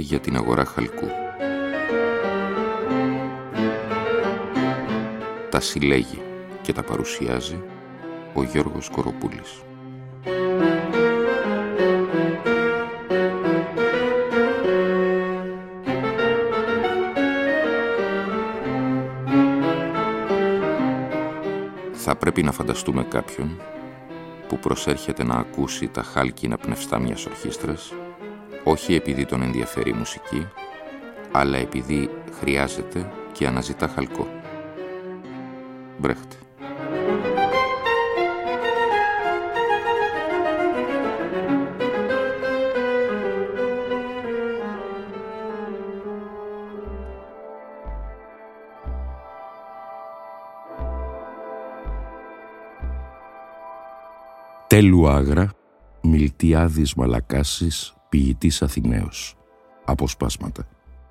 για την αγορά χαλκού. Τα συλλέγει και τα παρουσιάζει ο Γιώργος Κοροπούλης. Θα πρέπει να φανταστούμε κάποιον που προσέρχεται να ακούσει τα χάλκινα πνευστά μιας ορχήστρας, όχι επειδή τον ενδιαφέρει η μουσική, αλλά επειδή χρειάζεται και αναζητά χαλκό. Μπρέχτ. Τέλου Άγρα, Μιλτιάδης Μαλακάσης, ποιητής Αθηναίος. Αποσπάσματα.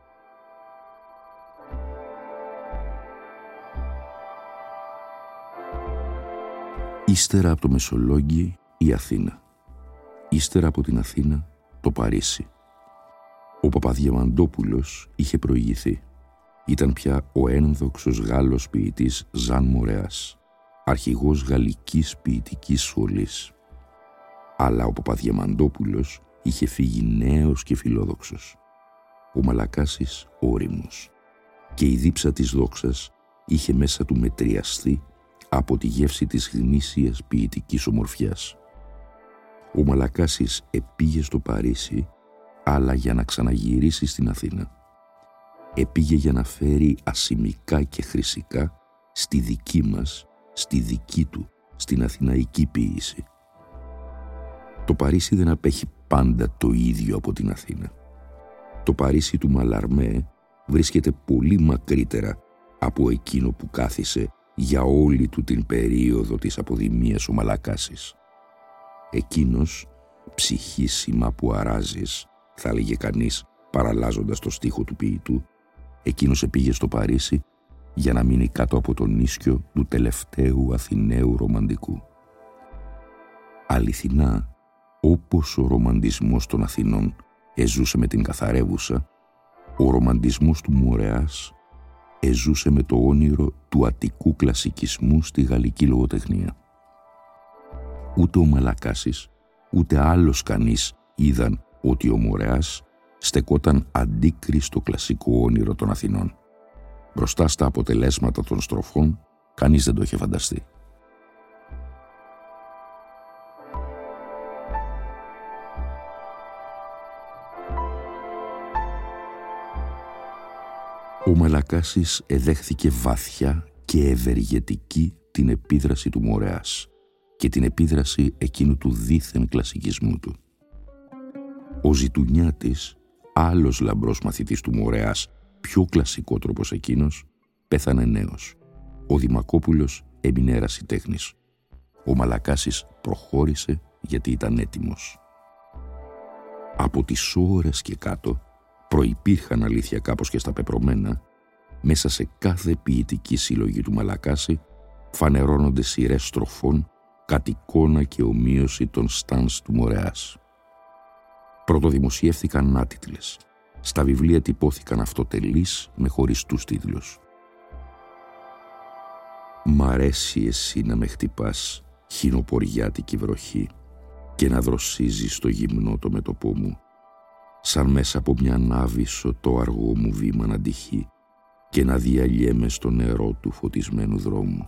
Ύστερα από το Μεσολόγγι η Αθήνα. Ύστερα από την Αθήνα το Παρίσι. Ο Παπαδιαμαντόπουλος είχε προηγηθεί. Ήταν πια ο ένδοξος Γάλλος ποιητής Ζαν Μορεάς, αρχηγός γαλλικής ποιητικής σχολής. Αλλά ο Παπαδιαμαντόπουλος είχε φύγει νέος και φιλόδοξος. Ο Μαλακάσης όριμος. Και η δίψα της δόξας είχε μέσα του μετριαστεί από τη γεύση της γνήσιας ποιητικής ομορφιάς. Ο Μαλακάσης επήγε στο Παρίσι, αλλά για να ξαναγυρίσει στην Αθήνα. Επήγε για να φέρει ασημικά και χρυσικά στη δική μας, στη δική του, στην αθηναϊκή ποίηση. Το Παρίσι δεν απέχει πάντα το ίδιο από την Αθήνα. Το Παρίσι του Μαλαρμέ βρίσκεται πολύ μακρύτερα από εκείνο που κάθισε για όλη του την περίοδο της αποδημίας ο Μαλακάσης. Εκείνος, ψυχήσιμα που αράζεις, θα έλεγε κανείς παραλλάζοντας το στίχο του ποιητού, εκείνος επήγε στο Παρίσι για να μείνει κάτω από τον ίσκιο του τελευταίου Αθηναίου ρομαντικού. Αληθινά, όπως ο ρομαντισμός των Αθηνών εζούσε με την καθαρεύουσα, ο ρομαντισμός του Μορεάς εζούσε με το όνειρο του αττικού κλασικισμού στη γαλλική λογοτεχνία. Ούτε ο Μαλακάσης, ούτε άλλος κανείς είδαν ότι ο Μορεάς στεκόταν αντίκρι στο κλασικό όνειρο των Αθηνών. Μπροστά στα αποτελέσματα των στροφών, κανείς δεν το είχε φανταστεί. Ο Μαλακάσης εδέχθηκε βαθιά και ευεργετική την επίδραση του Μορεάς και την επίδραση εκείνου του δίθεν κλασικισμού του. Ο Ζητουνιάτης, άλλος λαμπρός μαθητής του Μορεάς, πιο κλασικότροπος εκείνος, πέθανε νέος. Ο Δημακόπουλος έμεινε ερασιτέχνης. Ο Μαλακάσης προχώρησε γιατί ήταν έτοιμος. Από τις ώρες και κάτω προϋπήρχαν, αλήθεια κάπως και στα πεπρωμένα, μέσα σε κάθε ποιητική συλλογή του Μαλακάση φανερώνονται σειρές στροφών κατ' εικόνα και ομοίωση των στάνς του Μορεάς. Πρωτοδημοσιεύθηκαν άτιτλες. Στα βιβλία τυπώθηκαν αυτοτελείς με χωριστούς τίτλους. «Μ' αρέσει εσύ να με χτυπάς, χινοποριάτικη βροχή, και να δροσίζεις στο γυμνό το μέτωπό μου, σαν μέσα από μια ανάβησο το αργό μου βήμα να τυχεί και να διαλιέμαι στο νερό του φωτισμένου δρόμου.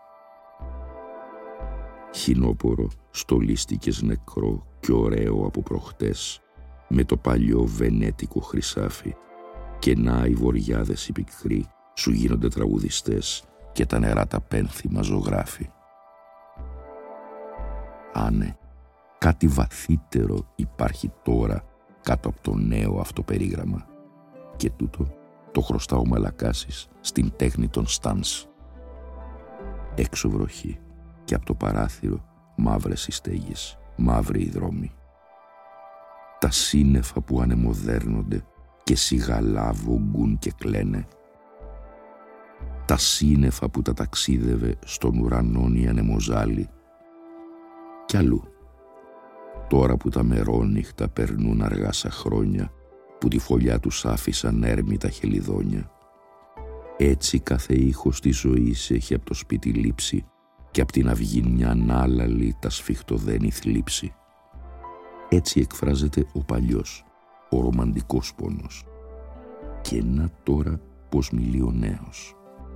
Χινόπορο στολίστηκες νεκρό και ωραίο από προχτές, με το παλιό βενέτικο χρυσάφι, και να οι βοριάδες οι πικροί σου γίνονται τραγουδιστές και τα νερά τα πένθυμα ζωγράφοι. Άνε, κάτι βαθύτερο υπάρχει τώρα κάτω από το νέο αυτό περίγραμμα, και τούτο το χρωστά ο Μαλακάσης στην τέχνη των στάνς. Έξω βροχή και από το παράθυρο μαύρες οι στέγες, μαύροι οι δρόμοι. Τα σύννεφα που ανεμοδέρνονται και σιγαλά βογκούν και κλαίνε. Τα σύννεφα που τα ταξίδευε στον ουρανόν η ανεμοζάλη. Κι αλλού, τώρα που τα μερόνυχτα περνούν αργά σαν χρόνια που τη φωλιά τους άφησαν έρμητα χελιδόνια. Έτσι κάθε ήχος της ζωής έχει από το σπίτι λείψει και απ' την αυγή μια ανάλαλη τα σφιχτοδένει θλίψη. Έτσι εκφράζεται ο παλιός, ο ρομαντικός πόνος. Και να τώρα πως μιλεί ο νέος.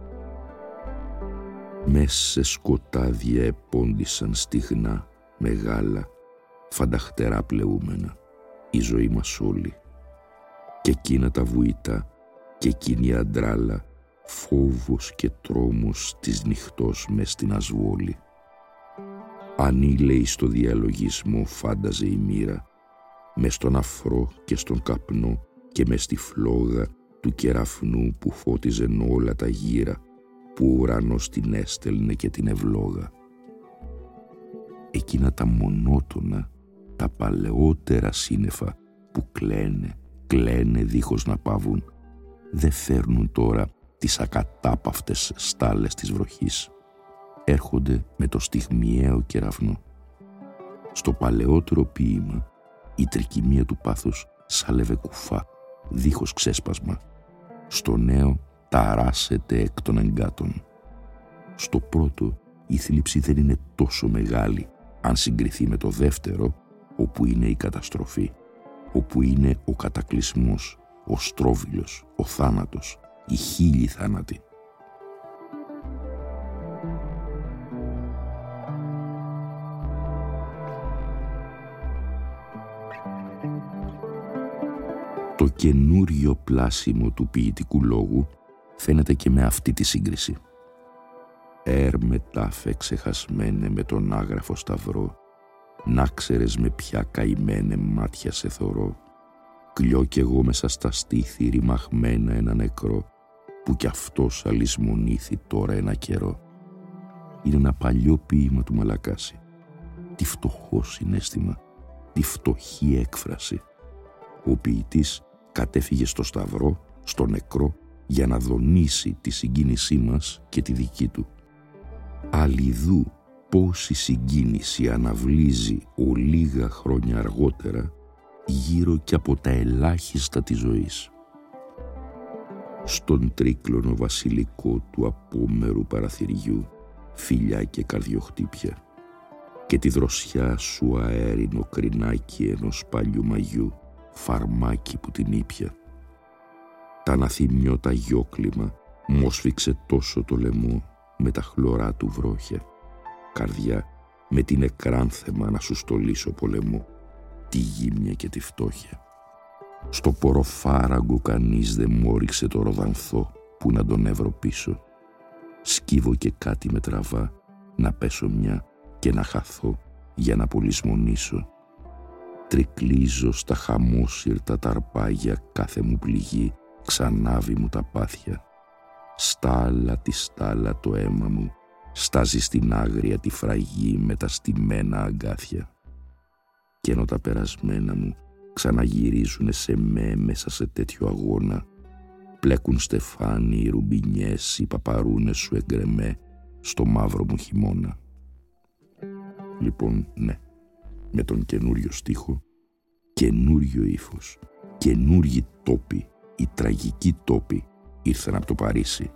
Μες σε σκοτάδια επόντισαν στιγνά, μεγάλα, φανταχτερά πλεούμενα, η ζωή μας όλη. Και εκείνα τα βουητά και εκείνη η αντράλα, φόβος και τρόμος της νυχτός μες στην ασβόλη. Ανήλαιη στο διαλογισμό φάνταζε η μοίρα, μες στον αφρό και στον καπνό και μες στη φλόγα του κεραφνού που φώτιζεν όλα τα γύρα, που ο ουρανός την έστελνε και την ευλόγα. Εκείνα τα μονότονα, τα παλαιότερα σύννεφα που κλαίνε δίχως να πάβουν, δεν φέρνουν τώρα τις ακατάπαυτες στάλες της βροχής. Έρχονται με το στιγμιαίο κεραυνό. Στο παλαιότερο ποίημα η τρικυμία του πάθους σάλευε κουφά, δίχως ξέσπασμα. Στο νέο ταράσσεται εκ των εγκάτων. Στο πρώτο η θλίψη δεν είναι τόσο μεγάλη αν συγκριθεί με το δεύτερο, όπου είναι η καταστροφή, όπου είναι ο κατακλυσμός, ο στρόβιλος, ο θάνατος, οι χίλιοι θάνατοι. Το καινούριο πλάσιμο του ποιητικού λόγου φαίνεται και με αυτή τη σύγκριση. Μετάφε ξεχασμένε με τον άγραφο σταυρό, να ξέρες με ποια καημένε μάτια σε θωρώ. Κλιώ κι εγώ μέσα στα στήθη ρημαγμένα ένα νεκρό, που κι αυτός αλυσμονήθη τώρα ένα καιρό. Είναι ένα παλιό ποίημα του Μαλακάση. Τι φτωχό συναίσθημα, τι φτωχή έκφραση. Ο ποιητής κατέφυγε στο σταυρό, στο νεκρό, για να δονήσει τη συγκίνησή μας και τη δική του. Αλλιδού πόση συγκίνηση αναβλύζει ο λίγα χρόνια αργότερα γύρω και από τα ελάχιστα της ζωής. Στον τρίκλωνο βασιλικό του απόμερου παραθυριού φιλιά και καρδιοχτύπια και τη δροσιά σου αέρινο κρινάκι ενός παλιού μαγιού, φαρμάκι που την ήπια. Τα αναθυμιώτα γιόκλημα μόσφιξε τόσο το λαιμό με τα χλωρά του βρόχια. Καρδιά, με την εκράνθεμα να σου στολίσω πολεμό, τη γύμνια και τη φτώχεια. Στο ποροφάραγκο κανείς δεν μόριξε το ροδανθό που να τον έβρω πίσω. Σκύβω και κάτι με τραβά, να πέσω μια και να χαθώ για να πολυσμονήσω. Τρικλίζω στα χαμόσυρτα τα αρπάγια κάθε μου πληγή, ξανάβει μου τα πάθια. Στάλα τη στάλα το αίμα μου, στάζει στην άγρια τη φραγή με τα στημένα αγκάθια. Κι ενώ τα περασμένα μου ξαναγυρίζουνε σε μέσα σε τέτοιο αγώνα, πλέκουν στεφάνι οι ρουμπινιές, οι παπαρούνες σου εγκρεμέ στο μαύρο μου χειμώνα. Λοιπόν, ναι, με τον καινούριο στίχο, καινούριο ύφος, καινούριοι τόποι, οι τραγικοί τόποι ήρθαν από το Παρίσι.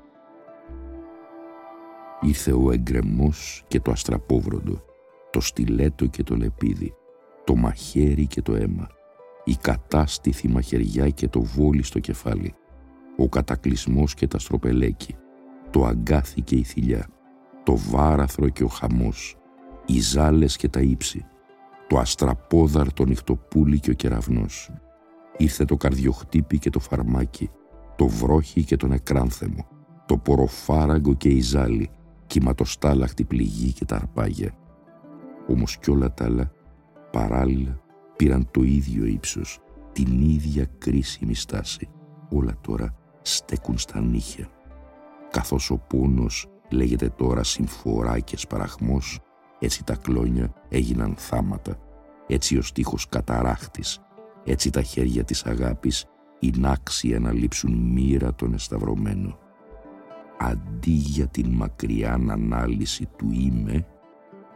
Ήρθε ο εγκρεμός και το αστραπόβροντο, το στιλέτο και το λεπίδι, το μαχαίρι και το αίμα, η κατάστηθη μαχαιριά και το βόλι στο κεφάλι, ο κατακλυσμός και τα στροπελέκι, το αγκάθι και η θηλιά, το βάραθρο και ο χαμός, οι ζάλες και τα ύψη, το αστραπόδαρ, το νυχτοπούλι και ο κεραυνός. Ήρθε το καρδιοχτύπι και το φαρμάκι, το βρόχι και τον εκράνθεμο, το ποροφάραγκο και η ζάλη, κυματοστάλαχτη πληγή και τα αρπάγια. Όμως κι όλα τα άλλα παράλληλα πήραν το ίδιο ύψος, την ίδια κρίσιμη στάση. Όλα τώρα στέκουν στα νύχια. Καθώς ο πόνος λέγεται τώρα συμφορά και σπαραχμός, έτσι τα κλόνια έγιναν θάματα, έτσι ο στίχος καταράχτης, έτσι τα χέρια της αγάπης είναι άξια να λείψουν μοίρα τον εσταυρωμένο. Αντί για την μακριά ανάλυση του είμαι,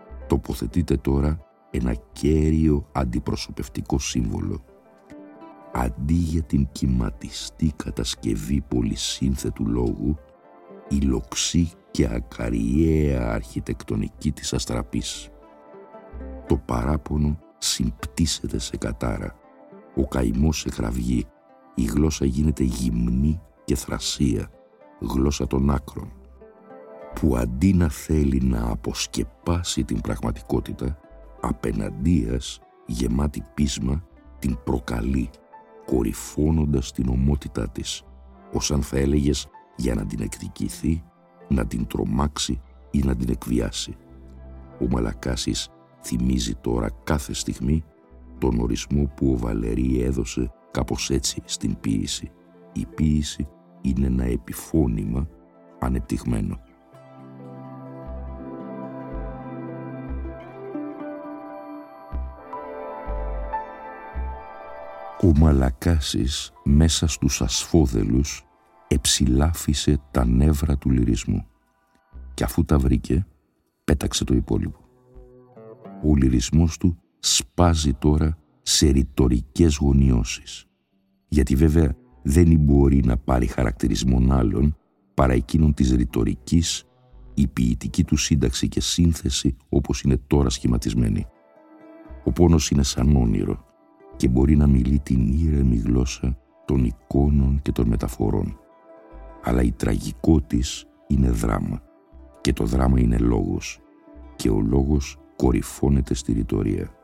τοποθετείται τώρα ένα κέριο αντιπροσωπευτικό σύμβολο. αντί για την κυματιστή κατασκευή πολυσύνθετου λόγου, η λοξή και ακαριαία αρχιτεκτονική της αστραπής. Το παράπονο συμπτύσσεται σε κατάρα, ο καημός σε κραυγή, η γλώσσα γίνεται γυμνή και θρασία, γλώσσα των άκρων, που αντί να θέλει να αποσκεπάσει την πραγματικότητα, απεναντίας, γεμάτη πείσμα, την προκαλεί, κορυφώνοντας την ομότητά της, ως αν θα έλεγες για να την εκδικηθεί, να την τρομάξει ή να την εκβιάσει. Ο Μαλακάσης θυμίζει τώρα κάθε στιγμή τον ορισμό που ο Βαλερή έδωσε κάπως έτσι στην ποίηση. Η ποίηση είναι ένα επιφώνημα ανεπτυγμένο. Ο Μαλακάσης μέσα στους ασφόδελους εψηλάφισε τα νεύρα του λυρισμού και αφού τα βρήκε πέταξε το υπόλοιπο. Ο λυρισμός του σπάζει τώρα σε ρητορικές γωνιώσεις, γιατί βέβαια δεν μπορεί να πάρει χαρακτηρισμόν άλλων παρά εκείνον της ρητορικής, η ποιητική του σύνταξη και σύνθεση όπως είναι τώρα σχηματισμένη. Ο πόνος είναι σαν όνειρο και μπορεί να μιλεί την ήρεμη γλώσσα των εικόνων και των μεταφορών. Αλλά η τραγικό της είναι δράμα και το δράμα είναι λόγος και ο λόγος κορυφώνεται στη ρητορία.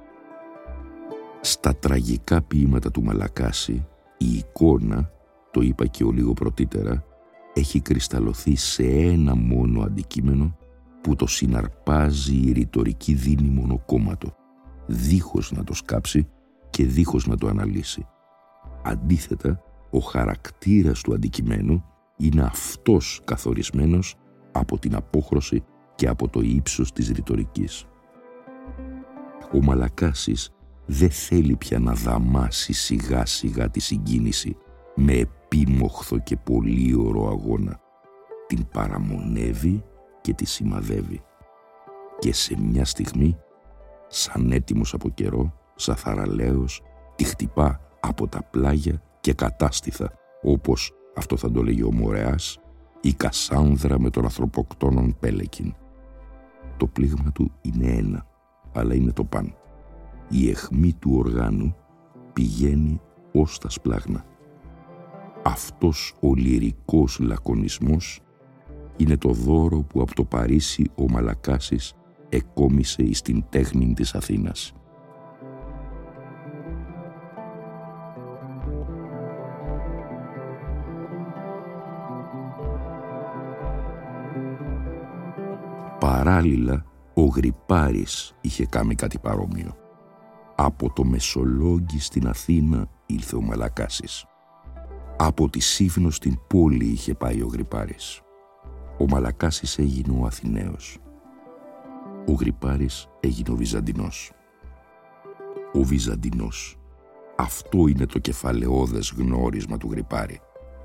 Στα τραγικά ποίηματα του Μαλακάση η εικόνα, το είπα και ο λίγο πρωτήτερα, έχει κρυσταλλωθεί σε ένα μόνο αντικείμενο που το συναρπάζει η ρητορική δίνει μονοκόμματο, δίχως να το σκάψει και δίχως να το αναλύσει. Αντίθετα, ο χαρακτήρας του αντικειμένου είναι αυτός καθορισμένος από την απόχρωση και από το ύψος της ρητορικής. Ο Μαλακάσης δεν θέλει πια να δαμάσει σιγά σιγά τη συγκίνηση με επίμοχθο και πολύωρο αγώνα. Την παραμονεύει και τη σημαδεύει. Και σε μια στιγμή, σαν έτοιμος από καιρό, σαν θαραλέος, τη χτυπά από τα πλάγια και κατάστηθα, όπως αυτό θα το λέγει ο Μορεάς, η Κασάνδρα με τον ανθρωποκτόνον Πέλεκιν. Το πλήγμα του είναι ένα, αλλά είναι το παν. Η αιχμή του οργάνου πηγαίνει ως τα σπλάγνα. Αυτός ο λυρικός λακωνισμός είναι το δώρο που από το Παρίσι ο Μαλακάσης εκόμισε εις την τέχνη της Αθήνας. Παράλληλα, ο Γρυπάρης είχε κάνει κάτι παρόμοιο. Από το Μεσολόγγι στην Αθήνα ήλθε ο Μαλακάσης. Από τη Σύφνο στην πόλη είχε πάει ο Γρυπάρης. Ο Μαλακάσης έγινε ο Αθηναίος. Ο Γρυπάρης έγινε ο Βυζαντινός. Ο Βυζαντινός. Αυτό είναι το κεφαλαιώδες γνώρισμα του Γρυπάρη.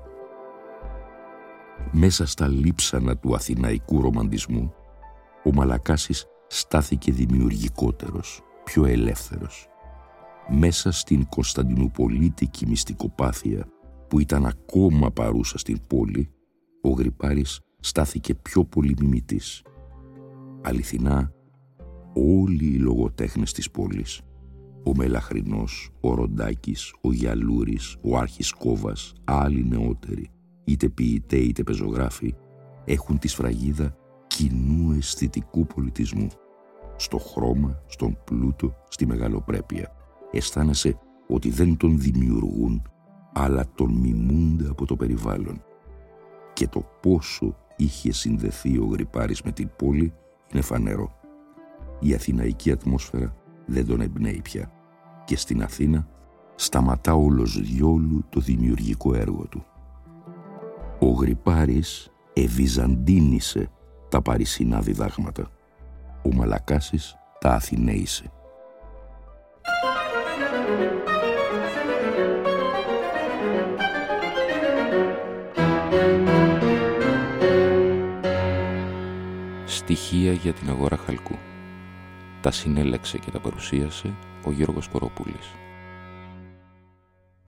Μέσα στα λείψανα του αθηναϊκού ρομαντισμού, ο Μαλακάσης στάθηκε δημιουργικότερος, πιο ελεύθερος. Μέσα στην κωνσταντινουπολίτικη μυστικοπάθεια που ήταν ακόμα παρούσα στην πόλη, ο Γρυπάρης στάθηκε πιο πολύ μιμητής. Αληθινά, όλοι οι λογοτέχνες της πόλης, ο Μελαχρινός, ο Ροντάκης, ο Γιαλούρης, ο Άρχης Κόβας, άλλοι νεότεροι, είτε ποιητέ είτε πεζογράφοι, έχουν τη σφραγίδα κοινού αισθητικού πολιτισμού. Στο χρώμα, στον πλούτο, στη μεγαλοπρέπεια. Αισθάνεσαι ότι δεν τον δημιουργούν, αλλά τον μιμούνται από το περιβάλλον. Και το πόσο είχε συνδεθεί ο Γρυπάρης με την πόλη είναι φανερό. Η αθηναϊκή ατμόσφαιρα δεν τον εμπνέει πια και στην Αθήνα σταματά όλος διόλου το δημιουργικό έργο του. Ο Γρυπάρης ευυζαντίνησε τα παρισινά διδάγματα. Ο Μαλακάσης τα αθηναίησε. Στοιχεία για την αγορά χαλκού. Τα συνέλεξε και τα παρουσίασε ο Γιώργος Κοροπούλης.